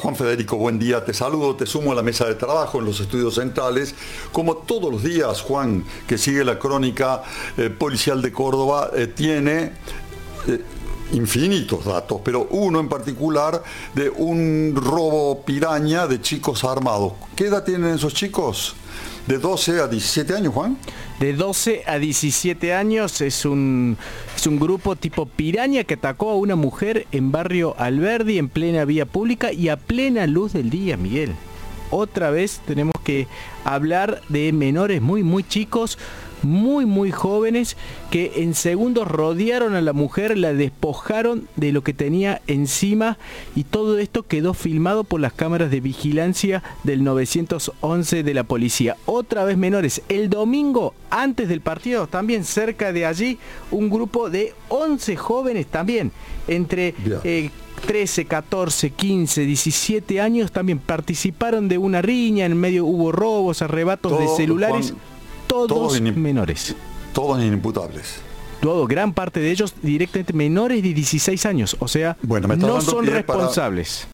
Juan Federico, buen día, te saludo, te sumo a la mesa de trabajo en los estudios centrales. Como todos los días, Juan, que sigue la crónica policial de Córdoba, tiene infinitos datos, pero uno en particular de un robo piraña de chicos armados. ¿Qué edad tienen esos chicos? ¿De 12 a 17 años, Juan? De 12 a 17 años, es un grupo tipo piraña que atacó a una mujer en barrio Alberdi, en plena vía pública y a plena luz del día, Miguel. Otra vez tenemos que hablar de menores muy chicos, muy jóvenes, que en segundos rodearon a la mujer, la despojaron de lo que tenía encima, y todo esto quedó filmado por las cámaras de vigilancia del 911 de la policía. Otra vez menores. El domingo, antes del partido, también cerca de allí, un grupo de 11 jóvenes también, entre 13, 14, 15, 17 años, también participaron de una riña, en medio hubo robos, arrebatos de celulares. Juan, todos menores. Todos inimputables. Gran parte de ellos directamente menores de 16 años, o sea, no son responsables.